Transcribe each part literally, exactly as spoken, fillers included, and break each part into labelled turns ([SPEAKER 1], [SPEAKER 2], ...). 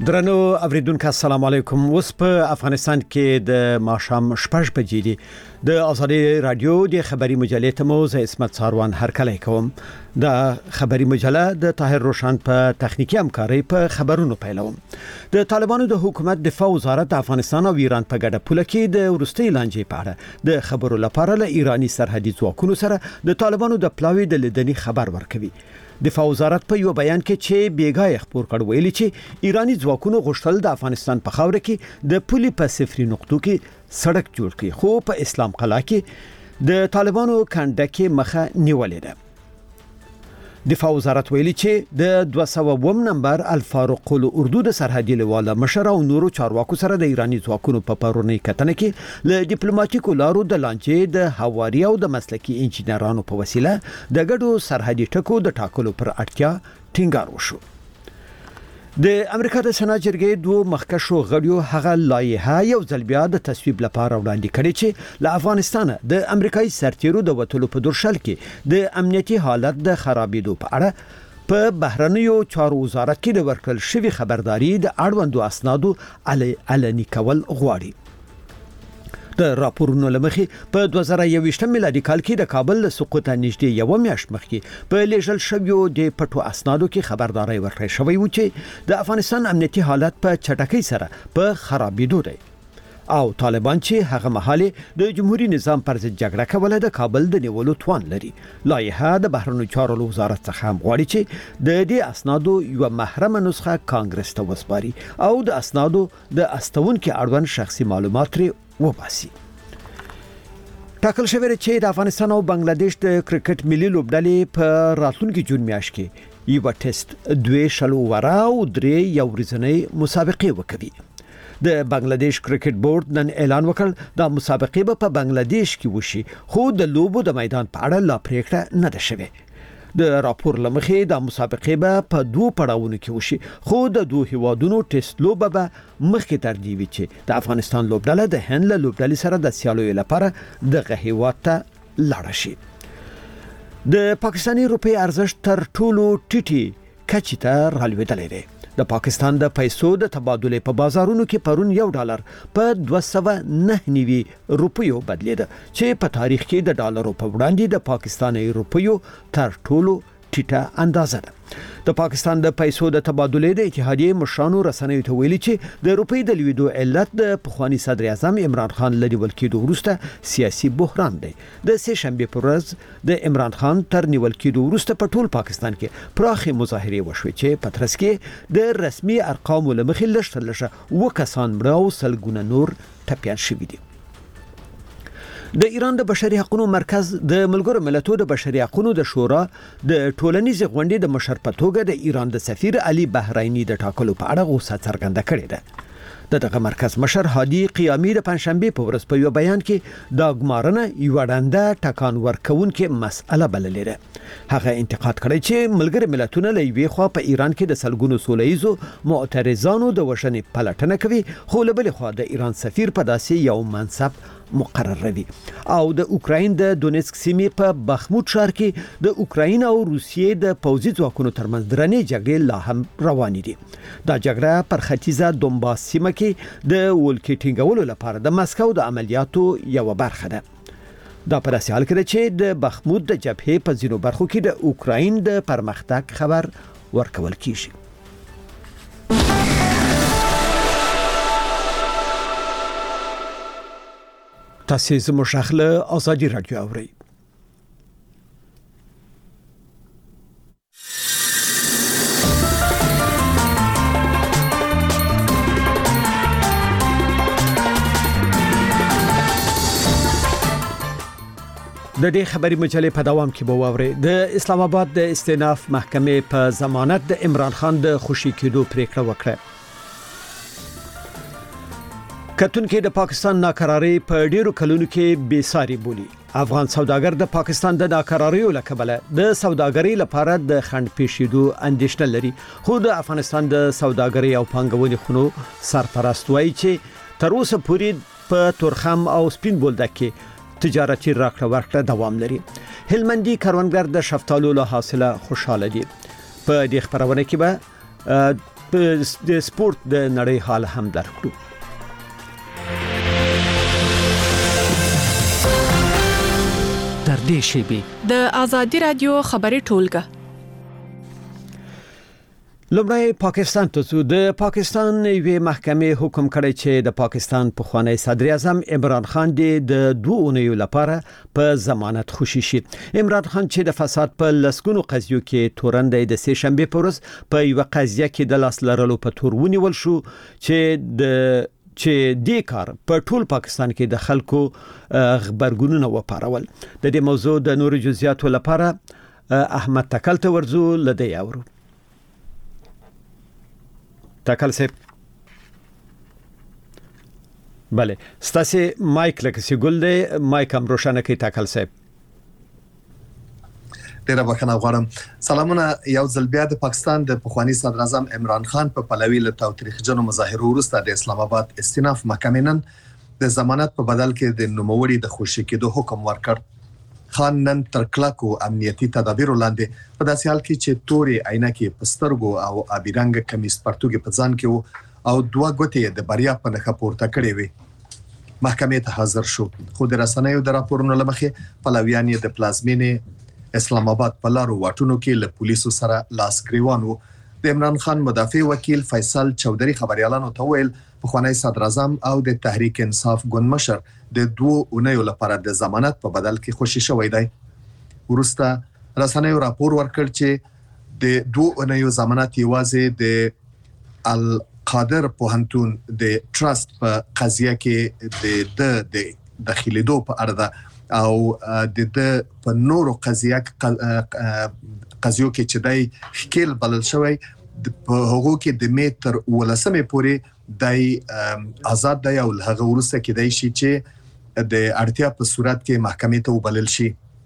[SPEAKER 1] درنو اوریدونکو السلام علیکم. اوس په افغانستان کې د ماښام شپږ بجې دي. د آزادي رادیو د خبري مجلې ته مو زه اسمت ساروان هرکلی کوم. د خبري مجله د طاهر روشن په تخنیکی همکاري په خبرونو پیلوم. د طالبانو د حکومت دفاع وزارت د افغانستان او ایران په ګډه پوله کې د ورستۍ لانجې په اړه د خبرو لپاره له ایرانی سرحدي ځواکونو سره د طالبانو د پلاوي د لیدنې خبر ورکوي. دفاع وزارت په یو بیان کې چې بیګای خبر کړ ویلي چې ایرانی ځواکونو غوښتل د افغانستان په خاور کې د پولي په صفري نقطو کې سړک جوړ کړي، خو په اسلام قلعه کې د طالبانو کنده کې مخه نیولې ده. دفاع وزارت ویلي چې د دوه سوه اووه نمبر الفاروق الاردو د سرحدي لیواله مشر او نورو چارواکو سره د ایرانی ځواکونو په پرونی کتنه کې له ډیپلوماټیکو لارو د لانجې د هواري او د مسلکي انجینرانو په وسیله د ګډو سرحدي ټکو د ټاکلو پر اړتیا ټینګار وشو. د امریکا د سنا جرګې دوه مخکښو غړیو هغه لایحه یو ځل بیا د تصویب لپاره وړاندې کړې چې له افغانستان د امریکایي سرتیرو د وټلو په درشل کې د امنیتي حالت د خرابېدو په اړه په بهرنیو چارو وزارت کې د ورکړل شوی خبرداري د اړوندو اسنادو علني کول غواړي. د راپورونو لمخې په دوه زره یوویشت میلادي کال کې د کابل له سقوط نږدې یو میاشت مخکې په لیږل شویو د پټو اسنادو کې خبرداري ورکړې شوې و چې د افغانستان امنیتي حالت په چټکۍ سره په خرابېدو دی او طالبان چې هغه مهاله د جمهوریت نظام پر ضد جګړه کوله د کابل د نیولو توان لري. لایحه د بهرنیو چارو وزارت څخه هم غواړي چې د دې اسنادو یو محرمه نسخه کانګرس ته وسپاري او د اسنادو د استونکو اړوند شخصي معلومات لري وباسي. ټاکل شوی چې د افغانستان او بنگلاديش د کرکټ ملي لوبډلې په راتلونکي جون میاشت کې یو ټیسټ دوه شلو ورا او درې یو ورځنۍ مسابقه وکړي. د بنگلاديش کرکټ بورډ نن اعلان وکړ د مسابقه په بنگلاديش کې وشي، خو د لوبو د میدان په اړه لا پریکړه نه ده شوې. د راپور لمخې د مسابقه به په دوه پړاوونو کې وشي، خو د دوه هیوادونو ټیسټ لوبه به مخکې ترتیب وي چې د افغانستان لوبډله د هند له لوبډلې سره د سیالیو لپاره د هیواد ته لاړ شي. د پاکستاني روپی ارزښت تر ټولو ټیټي کچې ته رالوېدلی دی. د پاکستان د پیسو د تبادلې په بازارونو کې پرون یو ډالر په دوه سوه نه نوي روپیو بدلیده چې په تاریخ کې د ډالرو په وړاندې د پاکستاني روپیو تر ټولو ټیټه اندازه ده. د پاکستان د پیسو د تبادلې د اتحادیې مشرانو رسنیو ته ویلي چې د روپی د لویدو علت د پخوانی صدر اعظم عمران خان لنیول کېدو وروسته سیاسي بحران دی. د سه شنبه پر ورځ د عمران خان تر نیول کېدو وروسته په ټول پاکستان کې پراخه مظاهره وشوه چې په ترڅ کې د رسمي ارقامو لمخې لږ تر لږه و کسان مړه او سلګونه نور ټپيان شوي دي. د ایران د بشري حقوقو مرکز د ملګرو ملتونو د بشري حقوقو د شورا د ټولنیز غونډې د مشر په توګه د ایران د سفیر علي بحرینی د ټاکلو په اړه غوسه څرګنده کړې ده. د دغه مرکز مشر هادي قیامي د پنځشنبه په ورځ په یو بیان کې دا ګمارنه یو وړاندې ټکان ورکوونکې مسأله بللې ده. هغه انتقاد کړی چې ملګرو ملتونو له یوې خوا په ایران کې د سلګونو سولهیزو معترضانو د وژنې پلټنه کوي، خو له بلې خوا د ایران سفیر په داسې یو منصب مقرروي او د اوکراین د دونیتسک سیمې په بخموت ښار کې د اوکراین او روسیې د پوځي ځواکونو ترمنځ درنې جګړې لا هم روانې دي. دا جګړه پر ختیځه دونباس سیمه کې د ولکې ټینګولو لپاره د مسکو د عملیاتو یو برخه ده. دا پر اساس حال کې چې د بخموت د جبهې په ځینو برخو کې د اوکراین د پرمختګ خبر ورکول کیږي. تاسو زموږ شخله آزادي رادیو اورئ. د دې خبري مجلې په دوام کې به واورئ د اسلام آباد د استئناف محکمې په ضمانت د عمران خان د خوشي کېدو پریکړه وکړه. کتونکو د پاکستان ناکراری په ډیرو کلونو کې بې ساري بولی. افغان سوداګر د پاکستان د ناکراریو له کبله د سوداګرۍ لپاره د خند پیښېدو اندېښنه لري، خو د افغانستان د سوداګرۍ او پانګونې خونو سرپرست وایي چې تر اوسه پورې په تورخم او سپین بولدک کې تجارتي راکړه ورکړه دوام لري. هلمندي کروندګر د شفتالو له حاصله خوشاله دي. په دې خبرونه کې به د سپورت د نړۍ حال هم درکړو.
[SPEAKER 2] تر دې شیبې
[SPEAKER 3] د آزادي رادیو خبري ټولګه.
[SPEAKER 1] لومړی پاکستان ته څو د پاکستان یوې محکمې حکم کړی چې د پاکستان پخوانی صدر اعظم عمران خان د دوه اونیو لپاره په ضمانت خوشی شي. عمران خان چې د فساد په لسګونو قضیو کې تورندې د سه شنبه په ورځ په یو قضیه کې د لاس لرلو په تور ونیول شو چې د چې د کار په ټول پاکستان کې د خلکو خبرګونونه وپارول. د دې موضوع د نورو جزئیاتو لپاره احمد تکل ته ورزو لدی اورو. تکل سه بله ستاسو مایک لکه سی ګل دی مایک هم روشنه کی تکل سه.
[SPEAKER 4] ډیره بخښنه غواړم. سلامونه. یو ځل بیا د پاکستان د پخوانی صدر اعظم عمران خان په پلوي له تاریخجنو مظاهرو وروسته د اسلام آباد استیناف محکمې نن د ضمانت په بدل کې د نوموړي د خوشی کېدو حکم ورکړ. خان نن تر کلکو امنیتي تدابیر وړاندې په داسې حال کې چې توري عینکې پسترګو او ابي رنګ کمیس پرتوګي په ځان کې او دوه ګوتې د بریا په نخښه پورته کړې وي. محکمې ته حاضر شو خو د رسنیو د راپورونو لمخې پلویان د پلازمینې اسلام آباد په لارو واټونو کې له پولیسو سره لاس ګریوان وو. د عمران خان مدافع وکیل فیصل چودري خبريالانو ته ویل پخوانی صدر اعظم او د تحریک انصاف ګوند مشر د دوه اونیو لپاره د ضمانت په بدل کې خوشی شوی دی. ورسته رسنیو راپور ورکړ چې د دوه اونیو ضمانت یوازې د القادر پوهنتون د ټرست په قضیه کې د د داخليدو په اړه او د د په نورو قضیه قضیو کې چې دای خکل بلل شوی په هغه کې د میټر ولسمه پوري دای آزاد دی او هغه ورسته کې دای شي چې د اړتیا په صورت کې محکمې ته وبلل شي.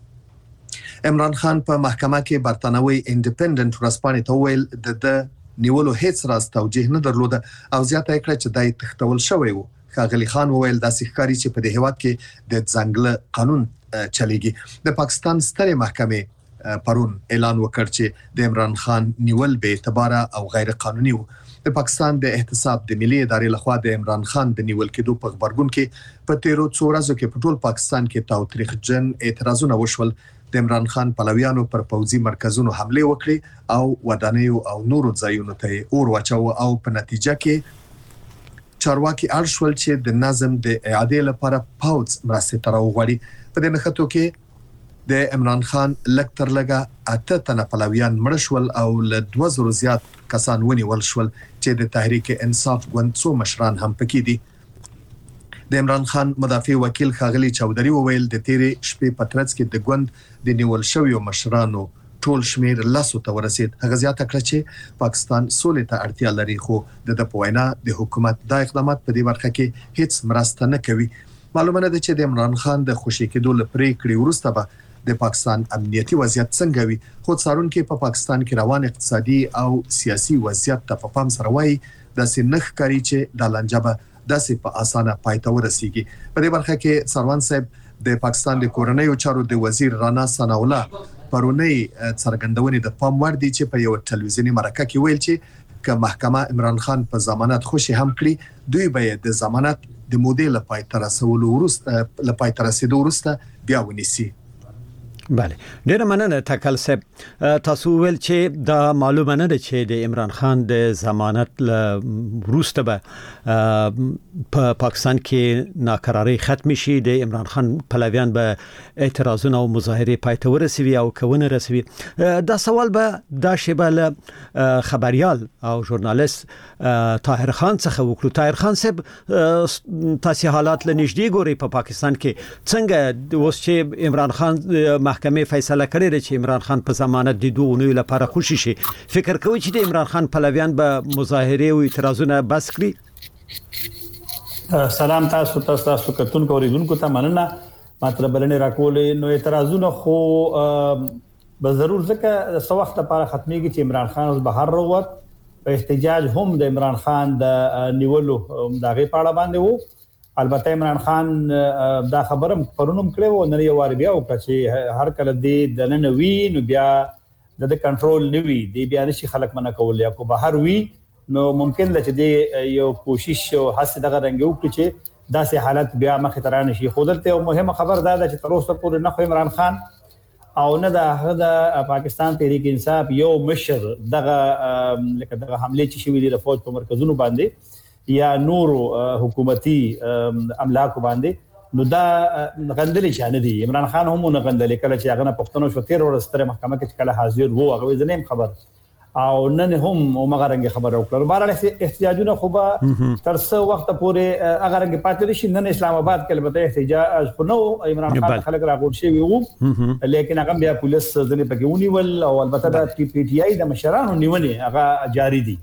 [SPEAKER 4] عمران خان په محکمه کې برتانوي انډیپندنت ورسپانې ته ویل د د نیولو هیڅ راز توجیه نه درلوده او زیاته کړه چې دای تختول شوی وو. خاغلی خان وویل د سیخکاری چې په دې هواد کې د ځنګل قانون چلیږي. د پاکستان ستره محکمه پرون اعلان وکړ چې د عمران خان نیول به اعتبار او غیر قانوني وو. د پاکستان د احتساب د ملي ادارې لخوا د عمران خان د نیول کېدو په خبرګون کې په تیرو څو ورځو کې په ټول پاکستان کې تاوتریخجن اعتراضونه وشول. د عمران خان پلویانو پر پوځي مرکزونو حمله وکړي او ودانیو او نورو ځایونو ته اور واچو او په نتیجه کې چارواکي ارشول چې د نظم د اعاده لپاره پاوز مرسته تر وغوړي. په دې نخښتو کې د عمران خان لکتر لګه اته تنه پلویان مړ شول او له دوه زره زیات کسان ونیول شول چې د تحریک انصاف ګوند څو مشران هم پکې دي. د عمران خان مدافع وکیل خاغلی چودري وویل د تیرې شپې پترڅ کې د ګوند د نیول شویو مشرانو ټول شمیر لاسو ته ورسید. هغه زیاته کړه چې پاکستان سولې ته اړتیا لري خو د په وینا د حکومت د اقدامات په دې برخه کې هیڅ مرسته نه کوي. معلومه ده چې د عمران خان د خوشی کېدو لپاره کړي ورسته به د پاکستان امنیتي وضعیت څنګه وي. خو څارون کې په پاکستان کې روان اقتصادي او سیاسي وضعیت ته په پام سره وایي د سینخ کاری چې د لنجبه داسې په اسانه پایته ورسیږي. په دې برخه کې سروان صاحب د پاکستان د کورنیو چارو د وزیر رانا ثنا الله پرونی څرګندونې د پام وړ دي چې په یو ټلویزیونی مرکه کې ویل چې که محکمه عمران خان په ضمانت خوشي هم کړي دوی به د ضمانت د مودې لپاره تر رسولو ورسته لپاره تر رسیدو ورسته بیا ونیسي.
[SPEAKER 1] بله ډیره مننه تکل صاحب. تاسو ول چې دا معلومه نه ده چې د عمران خان د ضمانت وروسته به په پاکستان کې ناکراری ختم شي. د عمران خان پلویان به اعتراضونه او مظاهره پایته ورسوي او کونه رسوي. دا سوال به دا شیبه له خبريال او ژورنالیست طاهر خان څخه وکړو. طاهر خان صاحب تاسو حالات له نږدې ګوري په پاکستان کې څنګه اوس چې عمران خان محکمې فیصله کړې ده چې عمران خان په ضمانت د دوه اونیو لپاره خوشی شي. فکر کوي چې د عمران خان پلویان به مظاهره او اعتراضونه بس کړي؟
[SPEAKER 5] سلام تاسو تاسو تاسو کتونکو اوریدونکو ته مننه. مطلب بلنه راکولې نو اعتراضونه خو به ضرور ځکه د وخت لپاره ختميږي چې عمران خان اوس بهر وروت. په احتجاج هم د عمران خان د نیولو دغه پاړه باندې وو. البته عمران خان دا خبرم پرونم کړو نن یو وار بیا وکړ چې هر کله دې د نن وی نو بیا د کنټرول نوي دی بیا نشي خلک منه کول یا کو بهر وی نو ممکن ده چې د یو کوشش او هڅه دغه رنګ وکړي چې داسې حالت بیا مخ ته رانه شي. خو دلته یو مهمه خبر ده چې تر اوسه پورې نه خو عمران خان او نه د پاکستان تحریک انصاف یو مشر دغه لکه دغه حمله چې شوې دي د فوج په مرکزونو باندې یا نورو حکومتي املاک باندې نو دا غندلې شانه دي. عمران خان هم نه غندلې کله چې هغه نه پښتنو شو تیر ورځ ستره محکمه کې کله حاضر وو هغه ځنیم خبر او نن هم عمر رنګ خبر وکړه. بهر احتجاجونه خو به تر څو وخت پورې هغه رنګ پاتې شي. نن اسلام آباد کې البته احتجاج خو نو عمران خان خلک راغون شي وو لیکن هغه بیا پولیس ځنې پکې ونیول او البته د پی پی ټی آی د مشرانو نیولې هغه جاری دي.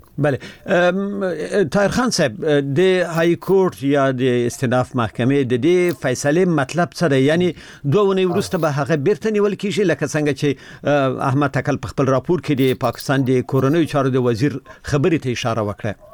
[SPEAKER 1] بله طاهر خان صاحب د های کورټ یا د استئناف محکمې د دې فیصله مطلب څه دی؟ یعنی دوه ونې وروسته به هغه بیرته نیول کیږي لکه څنګه چې احمد تکل په خپل راپور کې د پاکستان د کورنۍ چارو د وزیر خبرې ته اشاره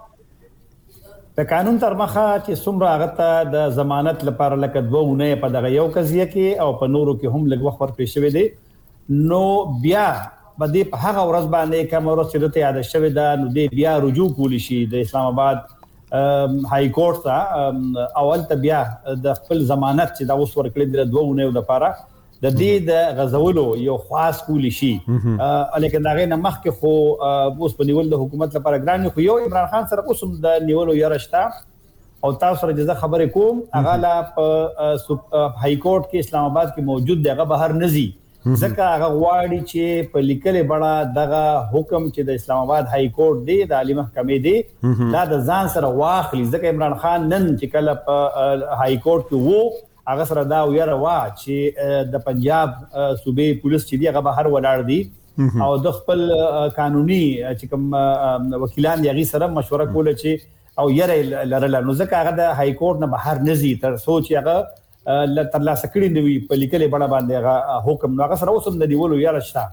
[SPEAKER 1] وکړه.
[SPEAKER 5] د قانون تر مخه چې څومره هغه ته د ضمانت لپاره لکه دوه ونې په دغه یو قضیه کې او په نورو کې هم لږ وخت ورکړی شوی دی نو بیا به دې په هغه ورځ باندې کوم ورځ چې دته یاد شوی دا نو دې بیا رجوع کولی شي د اسلام آباد های کورټ ته اول ته بیا د خپل ضمانت چې دا اوس ورکړي د دوه ونې لپاره د دې د غزولو یو خاص کولی شي لیکن دا غي نه مخکې خو اوس په نیول د حکومت لپاره ګران خو یو عمران خان سره اوس د نیولو یارشتا او تاسو سره جزا خبرې کوم هغه لا په های کورټ کې اسلام آباد کې موجود دی هغه بهر نزي ځکه هغه غواړي چې په لیکلې بڑا دغه حکم چې د اسلام آباد های کورټ دی د عالی محکمې دی دا د ځان سره واخلي ځکه عمران خان نن چې کله په های کورټ کې وو هغه سره دا ویره وا چې د پنجاب صوبې پولیس چې دی هغه بهر ولاړ دي او د خپل قانوني چې کوم وکیلان یې سره مشوره کوله چې او یره لرل نو ځکه هغه د های کورټ نه بهر نزي تر سوچ هغه تر لاسه کړی دی په لیکلې بڼه باندې هغه حکم نو هغه سره اوسم د دیولو یاره شته.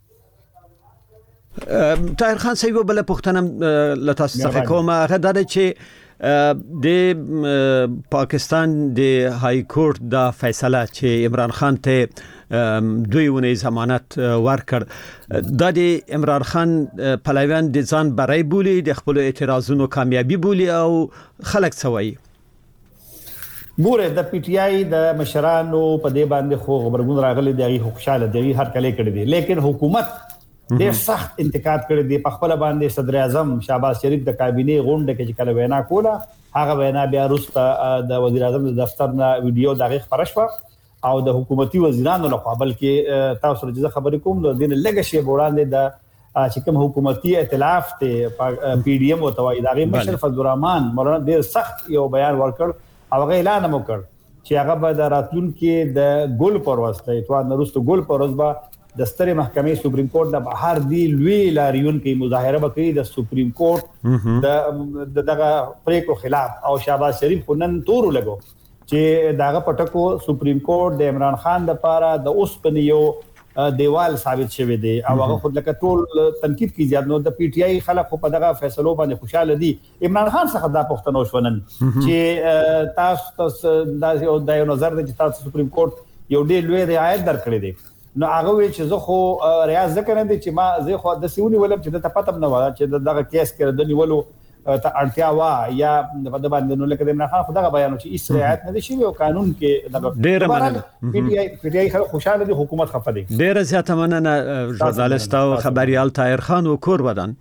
[SPEAKER 1] طاهر خان صاحب بل پښتنه لته څخه کوم هغه دا چې د پاکستان د های کورټ دا فیصله چې عمران خان ته دوی ونې ضمانت ورکړ دا د عمران خان پلویان د ځان برای بولی د خپل اعتراضونو کامیابی بولی او خلک سوي
[SPEAKER 5] ګوره د پی ټی آی د مشرانو په دې باندې خو خبرګون راغلي دی خوشاله دی هر کله کړی دی لیکن حکومت ډېر سخت انتقاد کړی دی په خپل باندې صدر اعظم شهباز شریف د کابینه غونډه کې چې کله وینا کوله هغه وینا بیا وروسته د وزیر اعظم د دفتر نه ویډیو دغه خبره شو او د حکومتي وزیرانو له خوا بلکې تاسو سره ځخه کوم د دین لګ شي وړاندې د چې کوم حکومتي ائتلاف ته پی ډی ایم او توای دغه مشر فضل الرحمن مولانا ډېر سخت یو بیان ورکړ او هغه اعلان وکړ چې هغه به د راتلونکو د ګول پروسته اتوار نورستو ګول پروسبه د سترې محکمې سپریم کورټ د بهر دی لوی لاریون کې مظاهره وکړي د سپریم کورټ د دغه پریکړو خلاف او شهباز شریف نن تور لګو چې داغه پټکو سپریم کورټ د عمران خان لپاره د اوس پنیو دیوال ثابت شوی دی او هغه خود لکه ټول تنقید کی زیات نو د پی ټی آی خلک په دغه فیصلو باندې خوشاله دي. عمران خان څخه دا پښتنو شونن چې تاسو د یو نظر د تاسو سپریم کورټ یو ډېر لوی رعایت درکړي دي نو هغه وی چې زه خو ریاض ذکر نه دي چې ما زه خو د سیونی ولم چې د پاتم نه و چې دغه کیس کې د نیولو ته اړتیا وا یا د باندې نو لکه د عمران خان خدغه بیان چې اس رعایت نه دي شي او قانون کې دغه
[SPEAKER 1] ډېر مننه
[SPEAKER 5] پی ټی آی پی ټی آی خلک خوشاله دي حکومت خفه دي.
[SPEAKER 1] ډېر زیاته مننه ژورنالیست او خبريال طاهر خان او کور ودان.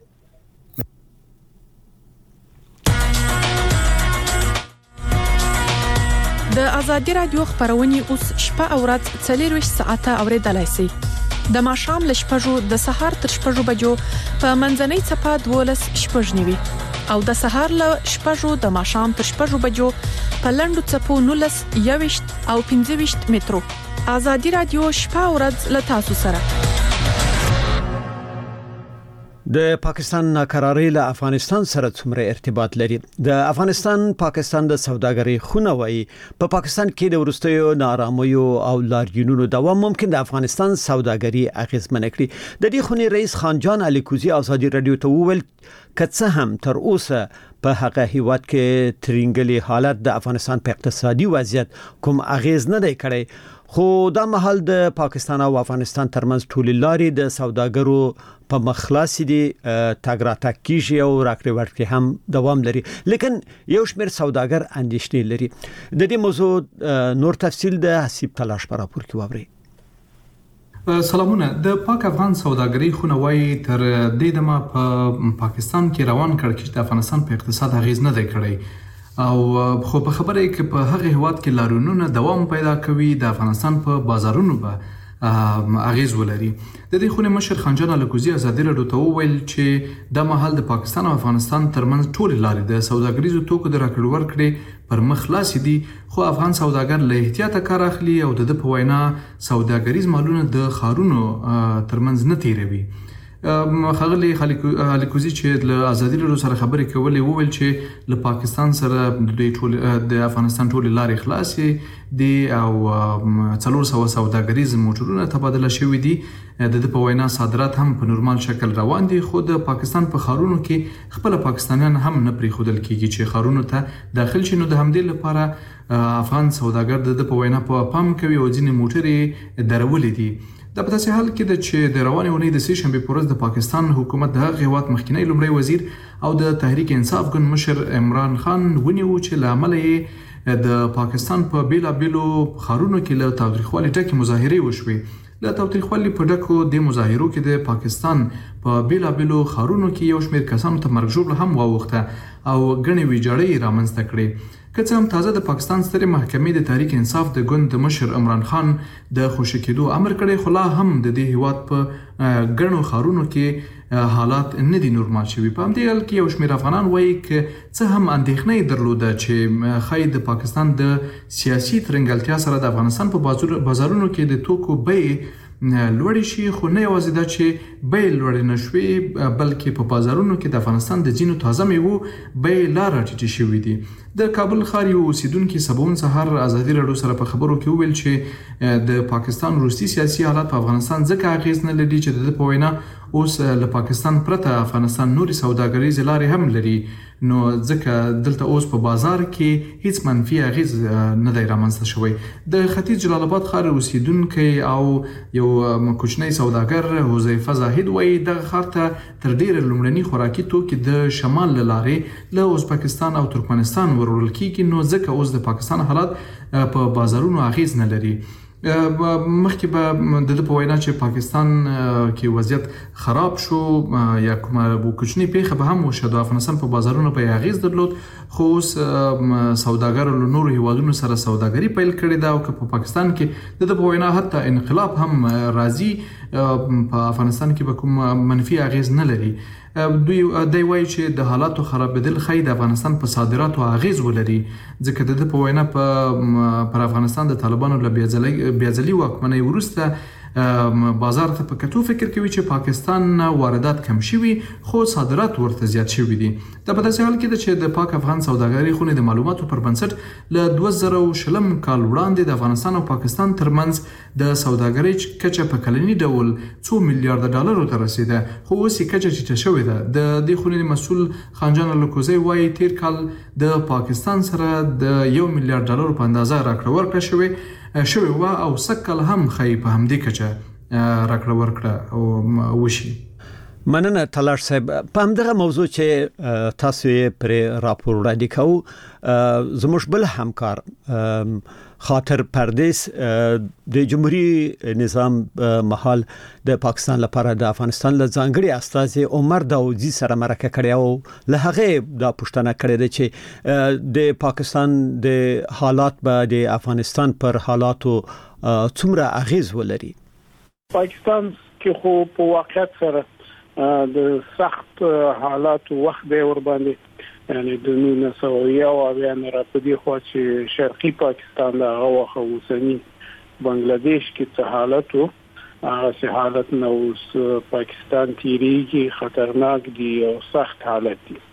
[SPEAKER 3] د ازادي رادیو خبرونه اوس شپه او ورځ څلور ساعته اوریدلای شئ. د ماښام ل شپږو د سهار تر شپږو بجو په منځنۍ چپه دولس شپږ نیوي او د سهار ل شپږو د ماښام تر شپږو بجو په لندو چپو نولس یويشت او پنځه ویشت مترو. ازادي رادیو شپه او ورځ ل تاسو سره.
[SPEAKER 1] د پاکستان ناکراری له افغانستان سره څومره ارتباط لري؟ د افغانستان پاکستان د سوداګرۍ خونه وایي په پاکستان کې د ورستیو نارامیو او لاریونونو دوام ممکن د افغانستان سوداګرۍ اغیزمن کړي. د دې خونې رئیس خانجان علي کوزي ازادي رادیو ته وویل کڅه هم تر اوسه په هغه هیواد کې ترنګلي حالت د افغانستان په اقتصادي وضعیت کوم اغیز نه دی کړی خو دا مهال د پاکستان او افغانستان ترمنځ ټولې لارې د سوداګرو په مخلاص دي تاګ راتګ کیږي او راکړې ورکړې هم دوام لري، لیکن یو شمېر سوداګر اندېښنې لري. د دې موضوع نور تفصیل د حسیب تلاش پر راپور کې ووري.
[SPEAKER 6] سلامونه. د پاک افغان سوداګري خونوي تر دې دمه په پاکستان کې روان کړ چې د افغانستان په اقتصاد اغیز نه دی کړی او خو په خبره کې په هغه هواد کې لارونونه دوام پیدا کوي د افغانستان په بازارونو به اغیز ولري. د دې خونې مشر خانجان الکوزي ازادي راډیو ته وویل چې د مهال د پاکستان او افغانستان ترمنځ ټول لارې د سوداګریزو توکو د راکړې ورکړې پر مخ خلاص دي، خو افغان سوداګر له احتیاط کار اخلي او د په وینا سوداګریز مالونه د خارونو ترمنځ نه تیروي. خغلی الکوزي چې له ازادي راډیو سره خبرې کولې وویل چې له پاکستان سره د ټول د افغانستان ټول لارې خلاصې دي او څلور سوه سوداګریز موټرونه تبادله شوي دي. د په وینا صادرات هم په نورمال شکل روان دي، خو د پاکستان په خارونو کې خپل پاکستانیان هم نه پریښودل کیږي چې خارونو ته داخل شي. نو د همدې لپاره افغان سوداګر د په وینا په پام کوي او ځینې موټرې درولې دي. د په داسې حال کې د چې د روانې اونۍ د سې شنبې په ورځ د پاکستان حکومت د هغې هېواد مخکینی لومړی وزیر او د تحریک انصاف ګوند مشر عمران خان ونیو چې له امله یې د پاکستان په بیلابیلو ښارونو کې له تاوتریخوالي ډکې مظاهرې وشوې. له تاوتریخوالي په ډکو د مظاهرو کې د پاکستان په بیلابیلو ښارونو کې یو شمېر کسانو ته مرګ ژوبله هم واوښته او ګڼې ویجاړۍ رامنځته کړې. که څه هم تازه د پاکستان سترې محکمې د تحریک انصاف د ګوند د مشر عمران خان د خوشي کېدو امر کړی، خو لا هم د دې هېواد په ګڼو ښارونو کې حالات نه دي نورمال شوي. په همدې حال کې یو شمېر افغانان وایي که څه هم اندېښنه یې درلوده چې ښایي د پاکستان د سیاسي ترنګلتیا سره د افغانستان په بازارونو کې د توکو بیې لوړې شي، خو نه یوازې دا چې بیې لوړې نه شوې بلکې په بازارونو کې د افغانستان د ځینو تازه میوو بیې لا راټیټې شوي دي. د کابل ښار یو اوسیدونکي سباوون سهار ازادي راډیو سره په خبرو کې وویل چې د پاکستان وروستي سیاسي حالات په افغانستان ځکه اغیز نه لري چې د په وینا اوس له پاکستان پرته افغانستان نورې سوداګریزې لارې هم لري، نو ځکه دلته اوس په بازار کې هیڅ منفي اغیز نه دی رامنځته شوی. د ختیځ جلال آباد ښار اوسیدونکی او یو کوچنی سوداګر حذیفه زاهد وایي دغه ښار ته تر ډیره لومړني خوراکي توکي د شمال له لارې له ازبکستان او ترکمنستان ورول کیږي، نو ځکه اوس د پاکستان حالات په بازارونو اغیز نه لري. مخکې به د په وینا چې پاکستان کې وضعیت خراب شو یا کومه کوچنی پیښه به هم وشوه د افغانستان په بازارونو په اغیز درلود، خو اوس سوداګرو له نورو هیوادونو سره سوداګري پیل کړې ده او که په پاکستان کې د په وینا حتی انقلاب هم راځي په افغانستان کې به کوم منفي اغیز نه لري. دوی دوی وایي چې د حالاتو خرابېدل ښایي د افغانستان په صادراتو اغیز ولري، ځکه د په وینا په پر افغانستان د طالبانو له بیاځلي واکمنۍ وروسته بازار ته په کتو فکر کوي چې پاکستان واردات کم شوي خو صادرات ورته زیات شوي دي. دا په داسې حال کې ده چې د پاک افغان سوداګرۍ خونې د معلوماتو پر بنسټ له دوه زره شلم کال وړاندې د افغانستان او پاکستان ترمنځ د سوداګرۍ کچه په کلني ډول څو میلیارډ ډالرو ته رسیده، خو اوس یې کچه ټیټه شوې ده. د دې خونې مسؤل خانجان الکوزي وایي تیر کال د پاکستان سره د یو میلیارډ ډالرو په اندازه راکړه ورکړه شوې شوی و او سکل هم خی په همدې کچه راکړه ورکړه او وشي.
[SPEAKER 1] مننه تلاش صاحب. په همدغه موضوع چې تاسو یې پر راپور وړاندې کوو، زموږ بل همکار خاطر پردیس د جمهوریت نظام محل د پاکستان لپاره د افغانستان له ځانګړي استازي عمر داودي سره مرکه کړې او له هغه د پښتنه کړې ده چې د پاکستان د حالات به د افغانستان پر حالاتو څومره اغیز ولري.
[SPEAKER 7] پاکستان کې خو په واقعیت سره د سخت حالات وخت به ور باندې یعنی د نولس سوه یو اویا نه راپدې خو چې شرقي پاکستان د هغه اوسنی بنگلاديش کې څه حالت وو، هغه حالت نو اوس پاکستان تیریږي، خطرناک دی او سخت حالت دی.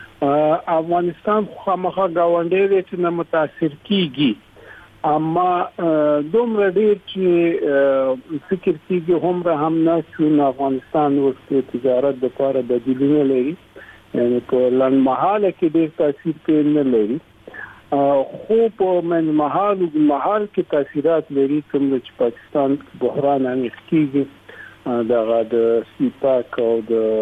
[SPEAKER 7] افغانستان خامخا گاونډي دی چې نه متاثر کیږي، اما دومره ډیر چې فکر کیږي هم هم نه چې افغانستان ورته تجارت لپاره بدیلونه لري، یعنی په لنډ مهاله کې ډیر تاثیر پې نه لري. خو په منمحال او محال کې تاثیرات لري کوم چې پاکستان بحران انخکیږي دغه د سیپاک او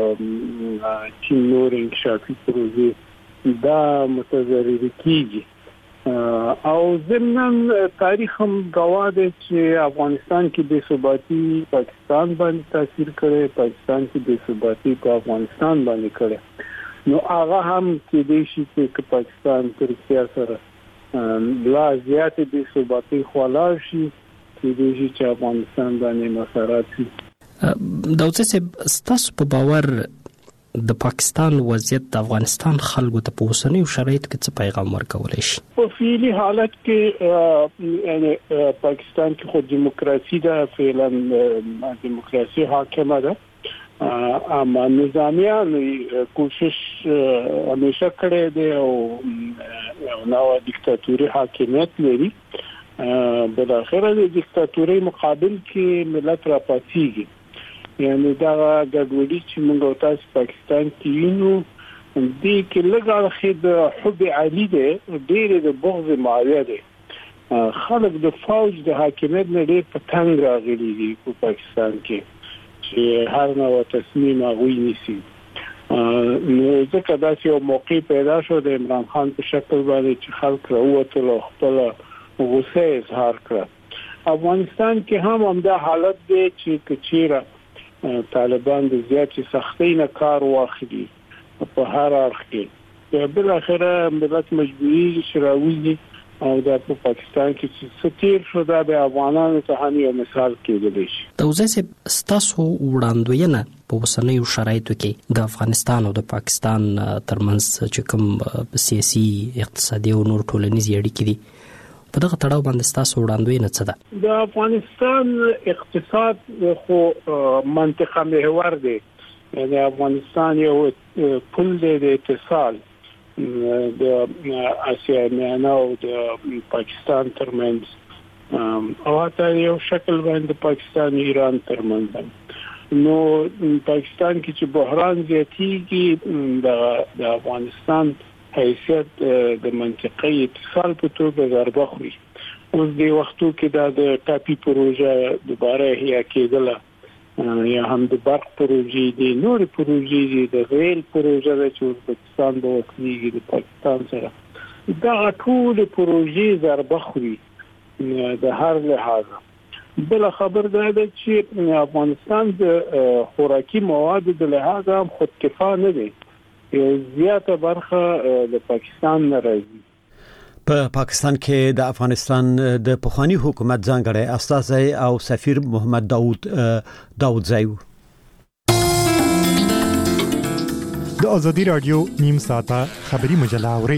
[SPEAKER 7] د چین نور انکشافي پروژې دا متضرر کیږي او ضمن تاریخ هم گواه دی چې افغانستان کې بے ثباتی پاکستان باندې تاثیر کړي، پاکستان کې بے ثباتی په افغانستان باندې کړي، نو هغه هم کې دی چې پاکستان ترکیه سره لا زیات بے ثباتی خلاص شي کې دی چې افغانستان باندې مسارات شي.
[SPEAKER 2] داوود صاحب ستاسو په باور د پاکستان وضعیت د افغانستان خلکو ته په اوسنیو شرایطو کې څه پیغام ورکولی شي؟ په
[SPEAKER 7] فعلي حالت کې یعنی پاکستان کې خو دیموکراسي ده، فعلا دیموکراسي حاکمه ده، اما نظامیان کوشش همیشه کړی دی او یو نوع دیکتاتوري حاکمیت لري. بالاخره د دیکتاتوري مقابل کې ملت را پاتېږي، یعنی دا ګډوډي چې موږ تاسو پاکستان کې وینو دې کې لږه د حب علی دی، ډېر د بغض معاویه دی. خلک د فوج د حاکمیت نه ډېر په تنګ راغلي دي په پاکستان کې چې هر نوع تصمیم هغوی نیسي. نو ځکه داسې یو موقع پیدا شو د عمران خان په شکل باندې چې خلک راووتل او خپل غوسه اظهار کړه. افغانستان کې هم همدا حالت دی چې کچیره طالبان د زیاتې سختۍ نه کار واخلي په هر اړخ کې، بل اخره ملت مجبوري چې راوځي او دا په پاکستان کې چې ستیر شو دا به افغانانو ته هم یو مثال کېدلی شي.
[SPEAKER 2] داوود صاحب ستاسو وړاندوینه په اوسنیو شرایطو کې د افغانستان او د پاکستان ترمنځ چې کوم سیاسي، اقتصادي او نور ټولنیز اړیکې دي په دغه تړاو باندې ستاسو وړاندوینه څه ده؟
[SPEAKER 7] د افغانستان اقتصاد خو منطقه محور دی، یعنی افغانستان یو پل دی د اتصال د اسیا میانه او د پاکستان ترمنځ او حتی یو شکل باندې پاکستان ایران ترمنځ. نو پاکستان کې چې بحران زیاتیږي د افغانستان حیثیت د منطقې اتصال په توګه ضربه خوري. اوس د وختو کې دا د ټاپي پروژه دوباره احیا کېدله یا هم د برق پروژې دي، نور پروژې دي، د ریل پروژه ده چې پاکستان به وکړي د پاکستان سره، دا ټول پروژې ضربه خوري د هر لحاظ. بل خبر ده چې افغانستان د خوراکي موادو د لحاظ هم خودکفا نه دی، زیاته برخه د پاکستان نه راځي.
[SPEAKER 1] په پاکستان کې د افغانستان د پخوانی حکومت ځانګړی استازی او سفیر محمد داوود داوودزی
[SPEAKER 8] د ازادي رادیو نیم ساعته خبری مجله اوري.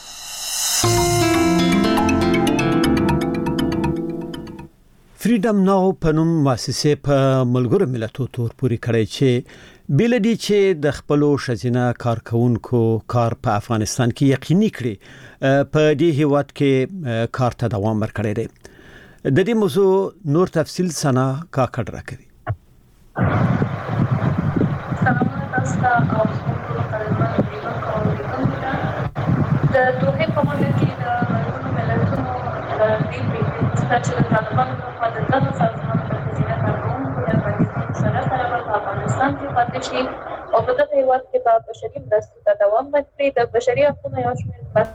[SPEAKER 1] فریډم ناو په نوم مؤسسه په ملګرو ملتونو تور پوری کړی چې بلدي چې د خپل شزینه کارکونکو کار په افغانستان کې یقیني کړي په دې هیواد کې کار ته دوام ورکړي دي. د دې موضوع نور تفصیل سنا کا کډ راکړي.
[SPEAKER 9] سلام تاسو ته او څومره کلمات دې کوم د دوه په مونږ کې د ملګرو ملتونو د دې چې د طالبانو په دغه سازمان په ځینې کارکونکو د افغانستان سره سره په افغانستان کې پاتې شي او په دغه هیواد کې د بشري مرستو ته دوام ورکړي. د بشري حقوقو یو شمېر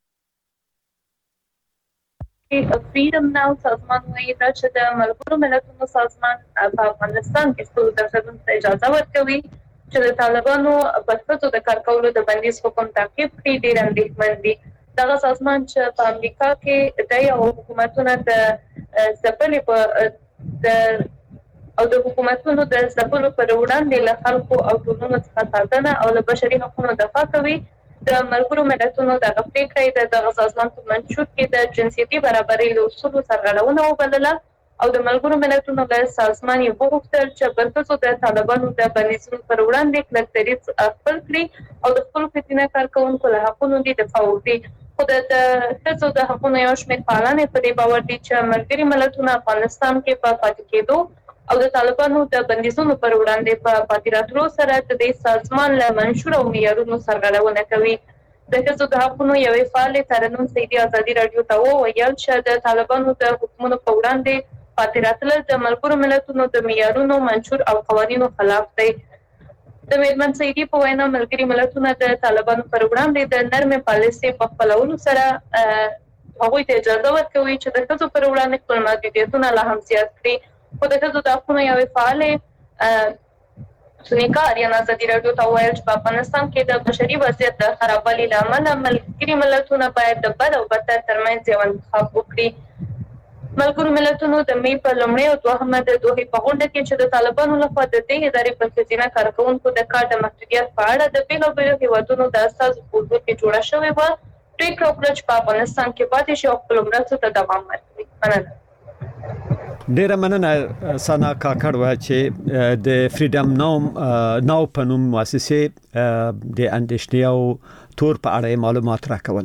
[SPEAKER 9] فریډم ناو سازمان وایي دا چې د ملګرو ملتونو سازمان په افغانستان کې خپلو درشدونو ته اجازه ورکوي چې د طالبانو په ښځو د کار کولو د بندیز حکم تعقیب کړي. ډېر اندېښمن دي. دغه سازمان چې په امریکا کې د یو حکومتونو د ځپلې په د او د حکومتونو د ځپلو پر وړاندې له خلکو او ټولنو څخه ساتنه او د بشري حقوقو دفاع کوي. د ملګرو ملتونو د پریکړې د دغه سازمان په منشور کې د جنسيتي برابرۍ له اصولو سرغړونه وبلله او د ملګرو ملتونو له سازمان یې وغوښتل چې پر ښځو د طالبانو د بندیزونو پر وړاندې کلک دریځ خپل کړي او د خپلو ښځینه کارکوونکو له حقونو دې دفاع وکړي. خو د ښځو د حقونو یو شمېر فعالان په دې باور دي چې ملګري ملتونه افغانستان کې په پاتې کېدو او د طالبانو د بندیزونو پر وړاندې په پاتې راتلو سره د دې سازمان له منشور او معیارونو سرغړونه کوي. د ښځو د حقوقو یوې فعالې ترنم سیدي ازادي رادیو ته وویل چې د طالبانو د حکومت په وړاندې پاتې راتلل د ملګرو ملتونو د معیارونو منشور او قوانینو خلاف دی. د میرمن سیدي په وینا ملګري ملتونه د طالبانو پر وړاندې د نرمې پالیسۍ په خپلولو سره هغوی ته اجازه ورکوي چې د ښځو پر وړاندې خپل محدودیتونه لا هم زیات کړي. خو د ښځو د حقوقو یوې فعالې سنیکا اریانا ازادي رادیو ته ویل چې په افغانستان کې د بشري وضعیت د خرابوالي لامل ملګري ملتونه باید د بد او بدتر ترمنځ یو انتخاب وکړي. ملګرو ملتونو د مې په لومړۍ او دوهمه د دوحې په غونډه کې چې د طالبانو لخوا د دې ادارې په ښځینه کارکوونکو د کار د محدودیت په اړه د بېلابېلو هیوادونو د استازو په حضور کې جوړه شوې وه، پرېکړه وکړه چې په افغانستان کې پاتې شي او خپلو مرستو ته دوام ورکړي. مننه.
[SPEAKER 1] ډیره مننه سانا کاکړ و چې د فریډم ناو ناو په نوم مؤسسه د اندېشنې او تور په اړه معلومات راکول.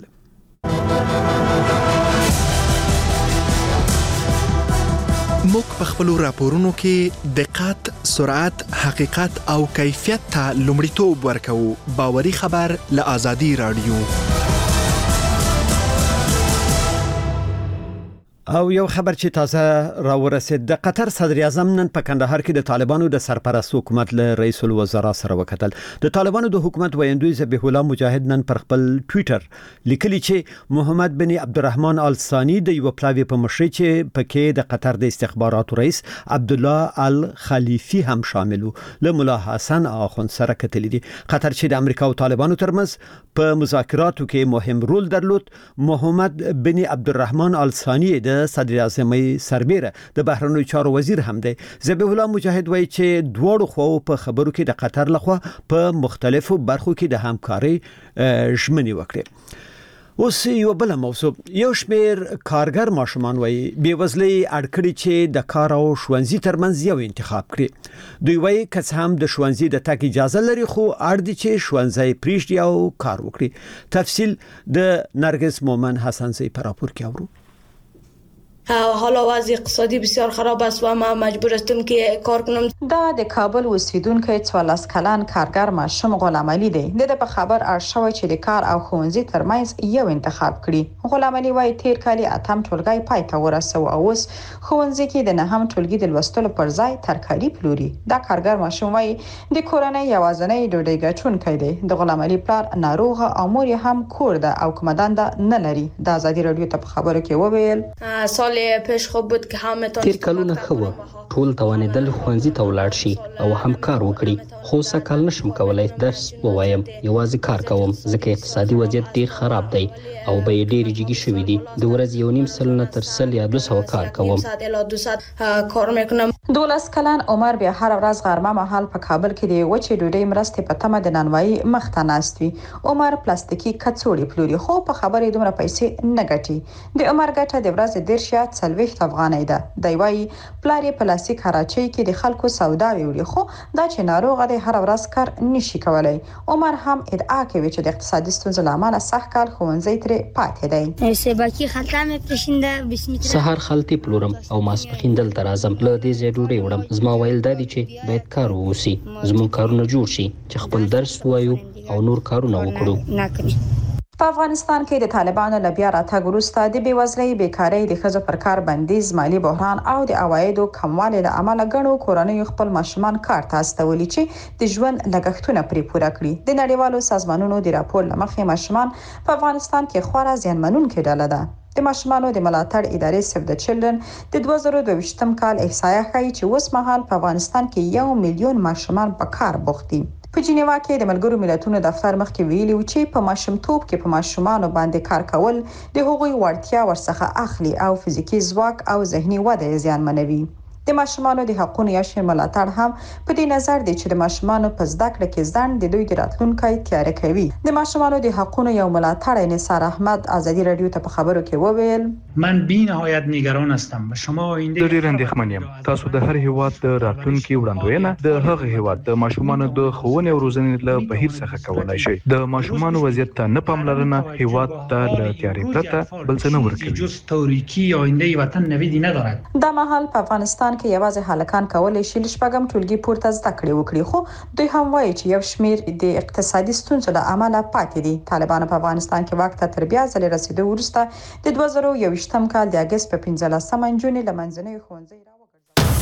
[SPEAKER 10] موږ په خپل راپورونو کې دقت، سرعت، حقیقت او کیفیت ته لومړیتوب ورکوو. باوري خبر له ازادي رادیو.
[SPEAKER 1] او یو خبر چې تازه راورسید، د قطر صدر اعظم نن په کندهار کې د طالبانو د سرپرست حکومت له رئیس الوزرا سره وکتل. د طالبانو د حکومت ویاندوی ذبیح الله مجاهد نن پر خپل ټوئیټر لیکلی چې محمد بن عبدالرحمن آل ثانی د یو پلاوی په مشرۍ چې پکې د قطر د استخباراتو رئیس عبد الله الخلیفی هم شامل و، له مولا حسن اخوند سره کتلی دي. قطر چې د امریکا او طالبانو ترمنځ په مذاکراتو کې مهم رول درلود، محمد بن عبدالرحمن آل ثانی د صدر اعظم سربیره د بهرنیو چارو وزیر هم دی. ذبیح الله مجاهد وایي چې دواړو خواو په خبرو کې د قطر لخوا په مختلفو برخو کې د همکاري ژمنې وکړي. اوس یو بل موضوع، یو شمیر کارګر ماشومان وایي بیوزلي اړکړي چې د کار او ښوونځي ترمنځ یو انتخاب کړي. دوی وایي که څه هم د ښوونځي د تګ اجازه لري خو اړ دي چې ښوونځي پریږدي او کار وکړي. تفصیل د نرگس مومن حسن زی په راپور کې اورو.
[SPEAKER 11] حالا وضع اقتصادی بسیار خراب است و ما مجبور هستیم که کار کنم.
[SPEAKER 12] دا د کابل اوسیدونکو څوارلس کلن کارګر ماشوم غلام علي دی. د په خبر ارشوي چې د کار او ښوونځي ترمنځ یو انتخاب کړي. غلام علي وايي تیر کال اتم ټولګي پای ته ورسو او اوس ښوونځي کې د نهم ټولګي د لوستلو پر ځای ترکاري پلوري. دا کارګر ماشوم وايي د کورنۍ یوازنۍ ډوډۍ ګټونکی دی. د غلام علي پلار ناروغ او مور هم کور ده او کوم دنده نه لري. د ازادي رادیو ته په خبرو کې وویل
[SPEAKER 11] سال پیش خوب بود که همتون
[SPEAKER 2] تیر کلونه خو ټول توانیدل ښوونځي ته ولاړ شي او هم کار وکړي، خو سکهال نشم کولای درس ووایم، یوازې کار کوم ځکه اقتصادي وضعیت ډیر خراب دی او به ډیر جګی شوی دی. د ورځ یو نیم سل نه تر سل یا دوه سوه کار کوم.
[SPEAKER 11] کار میکنم.
[SPEAKER 12] دولس کلن عمر بیا هر ورځ غرمه مهال په کابل کې دی وچې ډوډۍ مرستې په تمه د نانوایی مخ ته ناست وي. عمر پلاستیکي کڅوړې پلوري خو په خبرې دومره پیسې نه ګټي. د عمر ګټه د ورځ ډیر شات څلوېښت افغانۍ ده. دی وايي پلار یې پلاستیک کراچۍ کې د خلکو سودا ویوري خو دا چې ناروغه دی هر ورځ کار نشي کولای. عمر هم ادعا کوي چې د اقتصادي ستونزو لامل سخت کال ښوونځي ترې پاتې دی.
[SPEAKER 13] سباکي خلطه مې پرشنده بسم الله
[SPEAKER 2] سحر خلطي پلورم او ماسپخین دلته راځم. له دې ځای ډوډۍ وړم. زما ویل دا دي چې باید کار ووسی، زموږ کارونه جوړ شي چې خپل درس وایو او نور کارونه وکړو.
[SPEAKER 12] په افغانستان کې د طالبانو له بیا راتګ وروسته د بېوزلۍ، بیکارۍ، د ښځو پر کار بندیز، مالی بحران او د عوایدو کموالي له امله ګڼو کورنیو خپل ماشومان کار ته استولي چې د ژوند لګښتونه پرې پوره کړي. د نړیوالو سازمانونو د راپور له مخې ماشومان په افغانستان کې خورا زیانمنونکې ډله ده. د ماشومانو د ملاتړ ادارې سیف د چلډرن د دوه زره دوه ویشتم کال احصایه ښیي چې اوس مهال په افغانستان کې یو میلیون ماشومان په کار بوخت دي. په جنیوا کې د ملګرو ملتونو دفتر مخکې ویلي و چې په ماشومتوب کې په ماشومانو باندې کار کول د هغوی وړتیا ورڅخه اخلي او فزیکی ځواک او ذهني وده یې زیانمنوي. د ماشومانو د حقوقو یا شین ملاتړ هم په دې نظر دی چې د ماشومانو په زده کړه کې ځان د دوی د راتلونکي تیار کوي. د ماشومانو د حقوقو یو ملاتړ نثار احمد ازادي رادیو ته په خبرو کې وویل
[SPEAKER 14] من بی‌نهایت نگران هستم. شما آینده
[SPEAKER 15] ډیر اندېښمن یم. تاسو د هر هیواد د راتلونکي وړاندوینه د هغه هیواد د ماشومانو د ښوونې او روزنې له بهیر څخه کولای شئ. د ماشومانو وضعیت ته نه پاملرنه هیواد ته له تیاری پرته بل څه نه ورکوي.
[SPEAKER 14] جز تاریکی آینده وطن نویدی ندارد.
[SPEAKER 12] د مهال په افغانستان طالبان کې یوازې هلکان کولای شي لشپږم ټولګي پورته زده کړې وکړي، خو دوی هم وایي چې یو شمیر د اقتصادي ستونزو له امله پاتې دي. طالبان په افغانستان کې واک ته تر بیا ځلې رسیدو وروسته د دوه زره یو ویشتم کال د اگست په پنځلسمه جون له منځنۍ ښوونځي